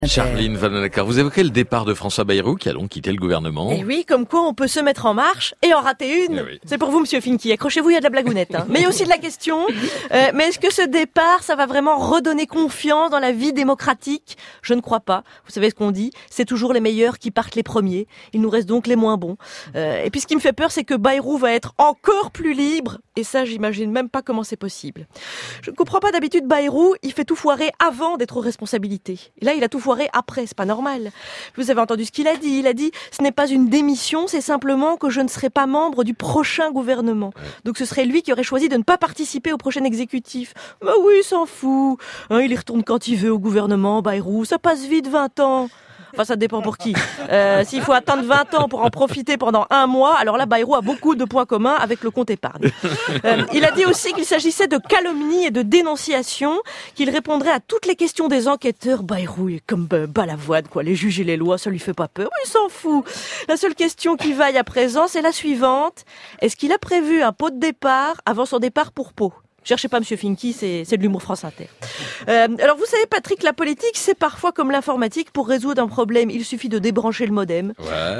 Charline Vanhoenacker, vous évoquez le départ de François Bayrou qui a donc quitté le gouvernement. Et oui, comme quoi on peut se mettre en marche et en rater une. Oui. C'est pour vous, monsieur Finky. Accrochez-vous, il y a de la blagounette. Mais il y a aussi de la question. Mais est-ce que ce départ, ça va vraiment redonner confiance dans la vie démocratique ? Je ne crois pas. Vous savez ce qu'on dit ? C'est toujours les meilleurs qui partent les premiers. Il nous reste donc les moins bons. Et puis ce qui me fait peur, c'est que Bayrou va être encore plus libre. Et ça, j'imagine même pas comment c'est possible. Je ne comprends pas d'habitude Bayrou, il fait tout foirer avant d'être aux responsabilités. Et là, il a tout foiré après, c'est pas normal. Vous avez entendu ce qu'il a dit. Il a dit, ce n'est pas une démission, c'est simplement que je ne serai pas membre du prochain gouvernement. Donc ce serait lui qui aurait choisi de ne pas participer au prochain exécutif. Bah oui, il s'en fout. Il y retourne quand il veut au gouvernement, Bayrou. Ça passe vite, 20 ans. Enfin, ça dépend pour qui. S'il faut attendre 20 ans pour en profiter pendant un mois, alors là, Bayrou a beaucoup de points communs avec le compte épargne. Il a dit aussi qu'il s'agissait de calomnie et de dénonciation, qu'il répondrait à toutes les questions des enquêteurs. Bayrou est comme Balavoine, quoi. Les juges et les lois, ça lui fait pas peur. Oui, il s'en fout. La seule question qui vaille à présent, c'est la suivante. Est-ce qu'il a prévu un pot de départ avant son départ pour Pau ? Cherchez pas monsieur Finky, c'est de l'humour France Inter. Alors vous savez Patrick, la politique c'est parfois comme l'informatique, pour résoudre un problème, il suffit de débrancher le modem.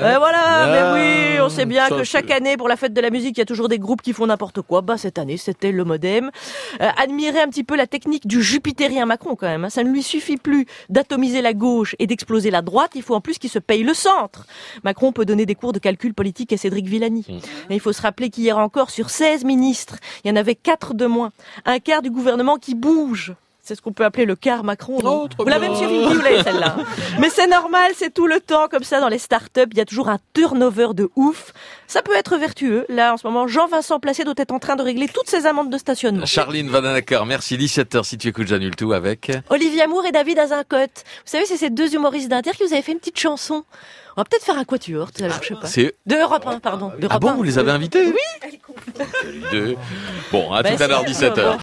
Mais oui, on sait bien que chaque année pour la fête de la musique, il y a toujours des groupes qui font n'importe quoi. Bah cette année, c'était le modem. Admirez un petit peu la technique du jupitérien Macron quand même, hein. Ça ne lui suffit plus d'atomiser la gauche et d'exploser la droite, il faut en plus qu'il se paye le centre. Macron peut donner des cours de calcul politique à Cédric Villani. Et il faut se rappeler qu'hier encore, sur 16 ministres, il y en avait 4 de moins. Un quart du gouvernement qui bouge. C'est ce qu'on peut appeler le quart Macron. Non vous l'avez, monsieur Finky, vous l'avez celle-là. Mais c'est normal, c'est tout le temps comme ça dans les startups. Il y a toujours un turnover de ouf. Ça peut être vertueux. Là, en ce moment, Jean-Vincent Placé doit être en train de régler toutes ses amendes de stationnement. Charline Vanhoenacker, merci. 17h si tu écoutes J'annule tout avec Olivier Amour et David Azincote. Vous savez, c'est ces deux humoristes d'Inter qui vous avaient fait une petite chanson. On va peut-être faire un quatuor tout à l'heure, je sais pas. C'est De Europe 1, pardon. Ah bon, vous les avez invités ? Oui. Bon, à tout à l'heure, 17h.